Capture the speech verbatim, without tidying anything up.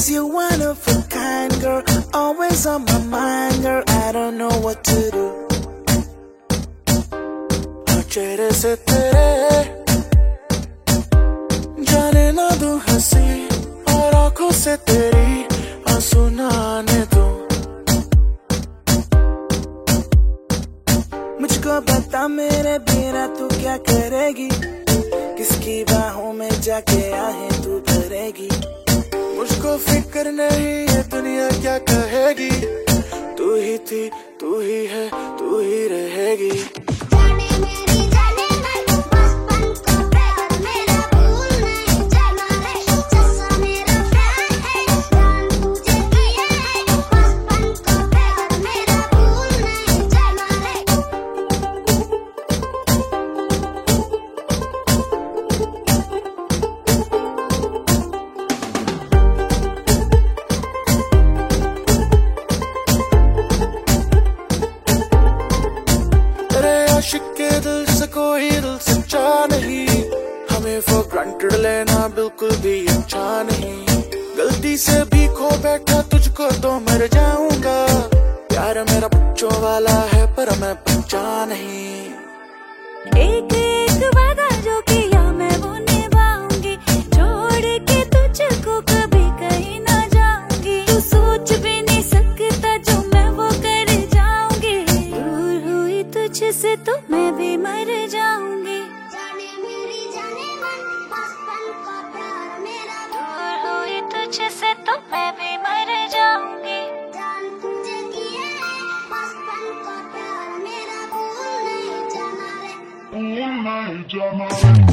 'Cause you're one of a kind, girl. Always on my mind, girl. I don't know what to do. और चेहरे से तेरे जाने ना दूं हंसी, और आंखों से तेरी आंसू ना आने दूं। मुझको बता मेरे बिना तू क्या करेगी, किसकी बाहों में जाके आहें तू भरेगी। मुझको फिक्र नहीं ये दुनिया क्या कहेगी, तू ही थी तू ही है तू ही रहेगी। आशिक के दिल से कोई दिल सच्चा नहीं, हमें फॉर ग्रांटेड लेना बिल्कुल भी अच्छा नहीं। गलती से भी खो बैठा तुझको तो मर जाऊंगा, प्यार मेरा बच्चों वाला है पर मैं बच्चा नहीं। एक एक वादा जो किया मैं वो निभाऊंगी, छोड़ के तुझको कभी कहीं ना जाऊंगी। तू सोच भी नहीं सकता जो मैं वो कर जाऊंगी, दूर हुई तुझसे तो मैं भी मर जाऊंगी। जाने मेरी जाने मन बचपन का प्यार मेरा, दूर हुई तुझसे तो मैं भी मर जाऊंगी। जान तुझे किए बचपन का प्यार मेरा, भूल नहीं जाना रे, भूल नहीं जाना रे।